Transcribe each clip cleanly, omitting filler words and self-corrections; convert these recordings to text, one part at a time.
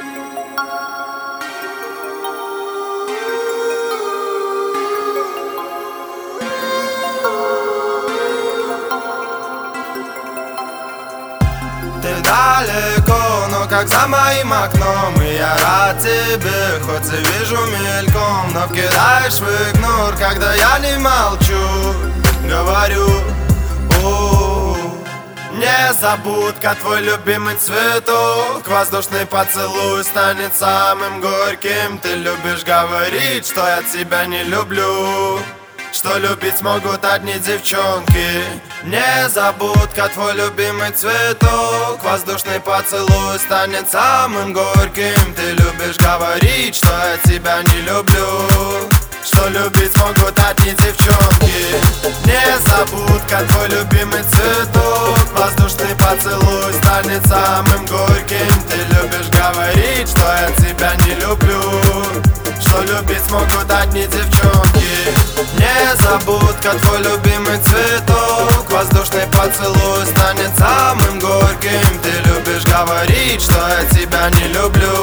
Ты далеко, но как за моим окном, и я рад тебе, хоть и вижу мельком. Но кидаешь в игнор, когда я не молчу. Говорю, незабудка, твой любимый цветок. Воздушный поцелуй станет самым горьким. Ты любишь говорить, что я тебя не люблю, что любить смогут одни девчонки. Незабудка, твой любимый цветок. Воздушный поцелуй станет самым горьким. Ты любишь говорить, что я тебя не люблю, что любить смогут одни девчонки. Незабудка, твой любимый цветок. Воздушный поцелуй станет самым горьким. Ты любишь говорить, что я тебя не люблю, что любить смогут одни девчонки. Незабудка, твой любимый цветок. Воздушный поцелуй станет самым горьким. Ты любишь говорить, что я тебя не люблю.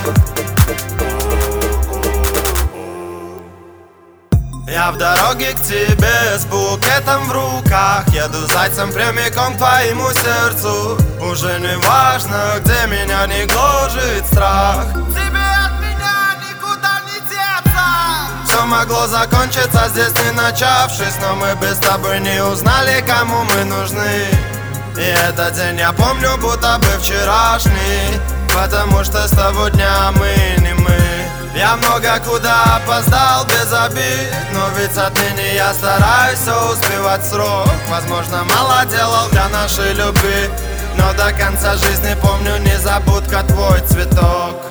Я в дороге к тебе с букетом в руках. Еду зайцем прямиком к твоему сердцу. Уже не важно, где меня не гложет страх. Тебе от меня никуда не деться. Все могло закончиться здесь, не начавшись, но мы без тобой не узнали, кому мы нужны. И этот день я помню, будто бы вчерашний, потому что с того дня мы не мы. Я много куда опоздал без обид, но ведь отныне я стараюсь все успевать в срок. Возможно, мало делал для нашей любви, но до конца жизни помню, незабудка, твой цветок.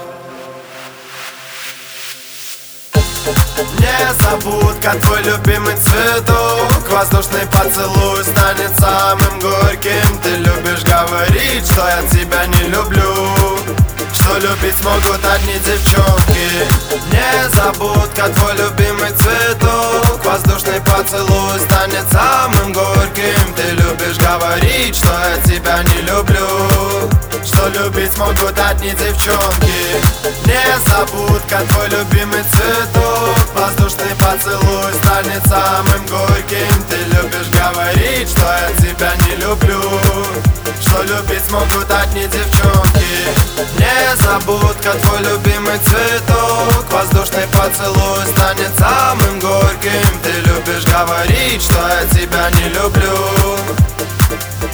Незабудка, твой любимый цветок. Воздушный поцелуй станет самым горьким. Ты любишь говорить, что я тебя не люблю, что любить смогут одни девчонки. Незабудка, твой любимый цветок. Воздушный поцелуй станет самым горьким. Ты любишь говорить, что я тебя не люблю, что любить смогут одни девчонки. Незабудка, твой любимый цветок. Воздушный поцелуй станет самым горьким. Ты любишь говорить, что я тебя не люблю, что любить смогут одни девчонки. Незабудка, твой любимый цветок. Воздушный поцелуй станет самым горьким. Ты любишь говорить, что я тебя не люблю.